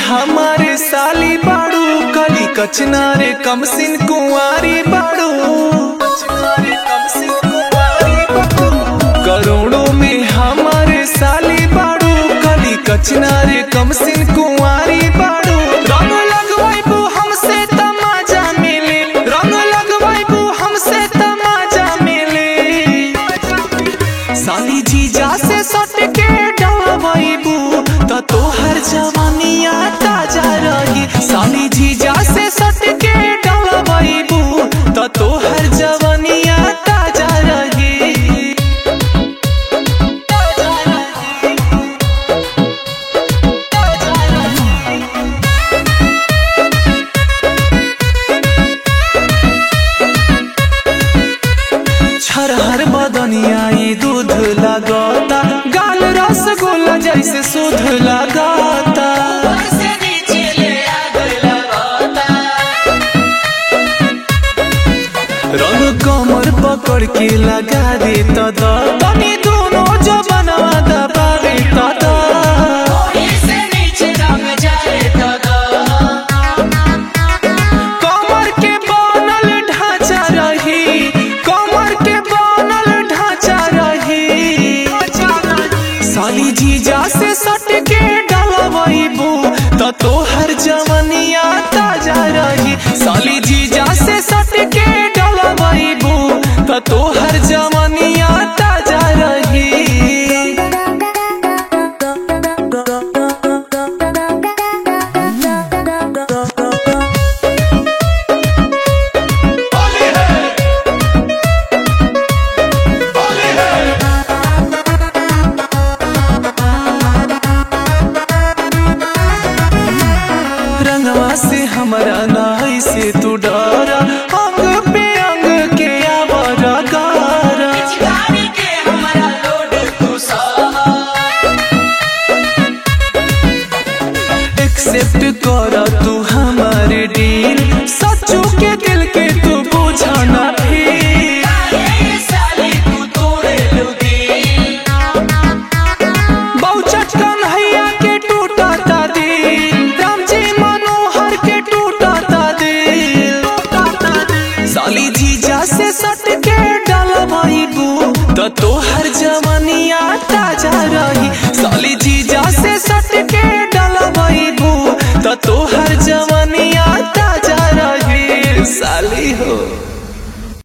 हमारे साली बाड़ू, कली कचनारे कमसिन कुंवारी बाड़ू। करोड़ों में हमारे साली बाड़ू, कली कचनारे कमसिन कुंवारी बाड़ू। रंग लगवाइबू हमसे तमाजा मिले, रंग लगवाइबू हमसे तमाजा मिले। साली जीजा से सट के डलवाइबू तो तोहर जवानिया ताजा रही। साली जीजा से सट के डलवाइबू तो तोहर जवानिया ताजा रही। छरहर बदनिया ई दूध लगाता, गाल रसगुल्ला जैसे सुध लगाता। रंग कमर पकड़ के लगा दे तदा, तनी दोनों जो बनवा दबावे तदा। कमर के बनल ढांचा रही, कमर के बनल ढांचा रही। साली जीजा से सट के डलवाइबू तो तोहर जवानिया ताजा रही। साली जीजा से सट के डलवाइबू तो तोहर जवानिया